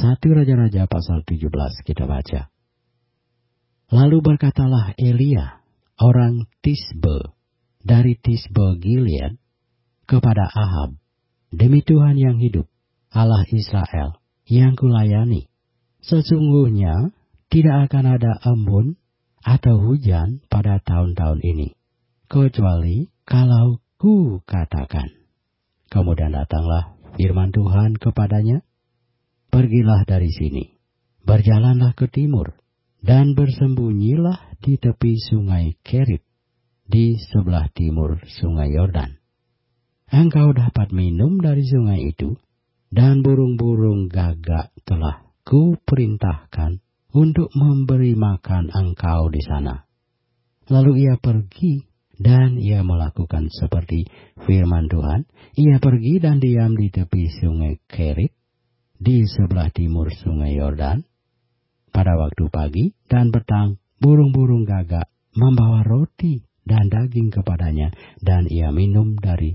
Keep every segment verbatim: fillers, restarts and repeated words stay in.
satu Raja-Raja pasal tujuh belas kita baca. Lalu berkatalah Elia, orang Tisbe, dari Tisbe Gilead, kepada Ahab, demi Tuhan yang hidup, Allah Israel, yang kulayani, sesungguhnya tidak akan ada embun atau hujan pada tahun-tahun ini, kecuali kalau ku katakan. Kemudian datanglah firman Tuhan kepadanya, pergilah dari sini, berjalanlah ke timur, dan bersembunyilah di tepi sungai Kerit, di sebelah timur sungai Yordan. Engkau dapat minum dari sungai itu, dan burung-burung gagak telah kuperintahkan untuk memberi makan engkau di sana. Lalu ia pergi, dan ia melakukan seperti firman Tuhan. Ia pergi dan diam di tepi sungai Kerit, di sebelah timur sungai Yordan. Pada waktu pagi dan petang, burung-burung gagak membawa roti dan daging kepadanya, dan ia minum dari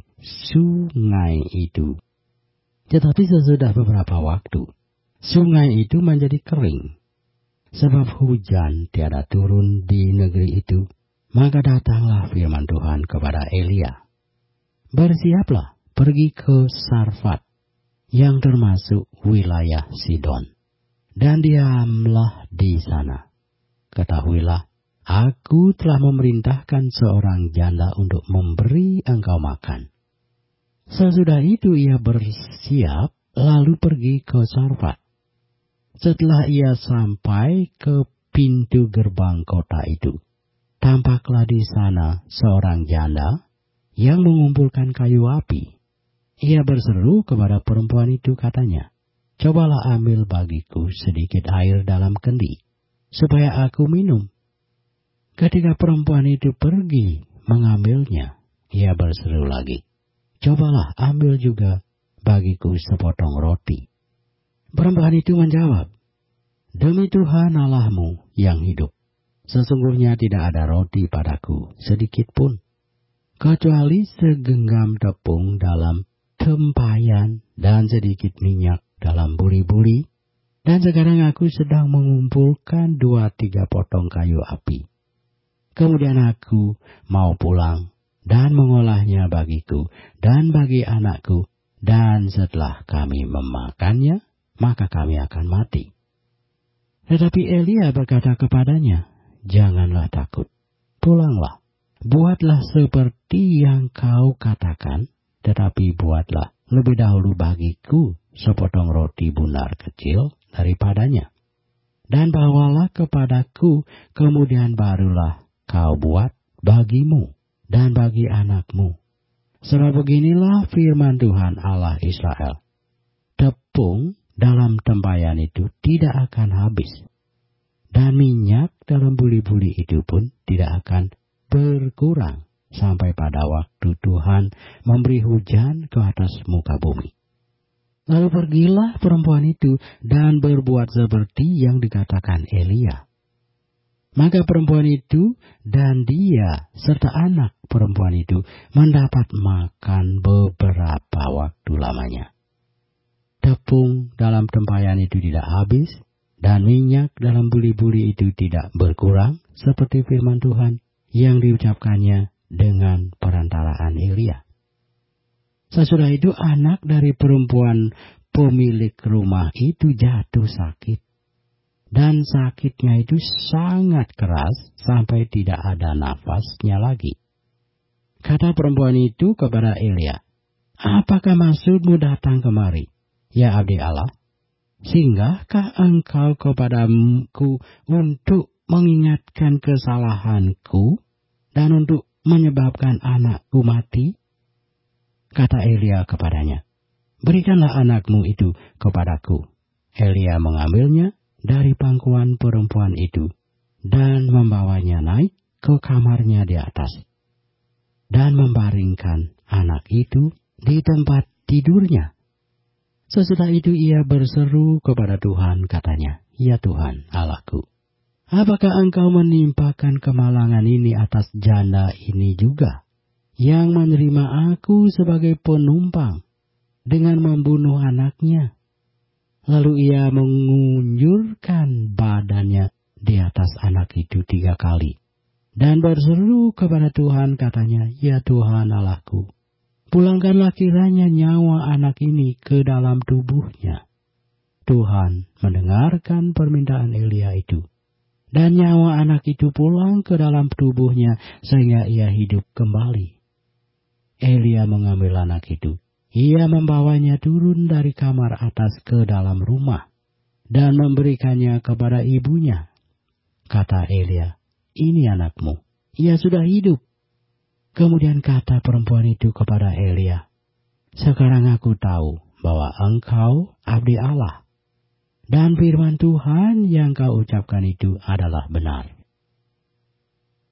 sungai itu. Tetapi sesudah beberapa waktu, sungai itu menjadi kering, sebab hujan tiada turun di negeri itu. Maka datanglah firman Tuhan kepada Elia, bersiaplah, pergi ke Sarfat, yang termasuk wilayah Sidon, dan diamlah di sana. Ketahuilah, aku telah memerintahkan seorang janda untuk memberi engkau makan. Sesudah itu ia bersiap, lalu pergi ke Sarfat. Setelah ia sampai ke pintu gerbang kota itu, tampaklah di sana seorang janda yang mengumpulkan kayu api. Ia berseru kepada perempuan itu, katanya, cobalah ambil bagiku sedikit air dalam kendi, supaya aku minum. Ketika perempuan itu pergi mengambilnya, ia berseru lagi, cobalah ambil juga bagiku sepotong roti. Perempuan itu menjawab, demi Tuhan Allahmu yang hidup, sesungguhnya tidak ada roti padaku sedikit pun, kecuali segenggam tepung dalam tempayan dan sedikit minyak dalam buri-buri, dan sekarang aku sedang mengumpulkan dua tiga potong kayu api. Kemudian aku mau pulang dan mengolahnya bagiku dan bagi anakku, dan setelah kami memakannya, maka kami akan mati. Tetapi Elia berkata kepadanya, janganlah takut, pulanglah, buatlah seperti yang kau katakan, tetapi buatlah lebih dahulu bagiku sepotong roti bunar kecil daripadanya, dan bawalah kepadaku, kemudian barulah kau buat bagimu dan bagi anakmu. Sebab beginilah firman Tuhan Allah Israel, tepung dalam tempayan itu tidak akan habis, dan minyak dalam buli-buli itu pun tidak akan berkurang, sampai pada waktu Tuhan memberi hujan ke atas muka bumi. Lalu pergilah perempuan itu dan berbuat seperti yang dikatakan Elia. Maka perempuan itu dan dia serta anak perempuan itu mendapat makan beberapa waktu lamanya. Tepung dalam tempayan itu tidak habis, dan minyak dalam buli-buli itu tidak berkurang, seperti firman Tuhan yang diucapkannya dengan perantaraan Elia. Sesudah itu anak dari perempuan pemilik rumah itu jatuh sakit, dan sakitnya itu sangat keras sampai tidak ada nafasnya lagi. Kata perempuan itu kepada Elia, apakah maksudmu datang kemari, ya abdi Allah? Singgahkah engkau kepadaku untuk mengingatkan kesalahanku dan untuk menyebabkan anakku mati? Kata Elia kepadanya, berikanlah anakmu itu kepadaku. Elia mengambilnya dari pangkuan perempuan itu dan membawanya naik ke kamarnya di atas, dan membaringkan anak itu di tempat tidurnya. Sesudah itu ia berseru kepada Tuhan, katanya, ya Tuhan Allahku, apakah engkau menimpakan kemalangan ini atas janda ini juga, yang menerima aku sebagai penumpang dengan membunuh anaknya? Lalu ia mengunjurkan badannya di atas anak itu tiga kali. Dan berseru kepada Tuhan, katanya, "Ya Tuhan Allahku, pulangkanlah kiranya nyawa anak ini ke dalam tubuhnya." Tuhan mendengarkan permintaan Elia itu. Dan nyawa anak itu pulang ke dalam tubuhnya sehingga ia hidup kembali. Elia mengambil anak itu. Ia membawanya turun dari kamar atas ke dalam rumah dan memberikannya kepada ibunya. Kata Elia, "Ini anakmu, ia sudah hidup." Kemudian kata perempuan itu kepada Elia, "Sekarang aku tahu bahwa engkau abdi Allah, dan firman Tuhan yang kau ucapkan itu adalah benar."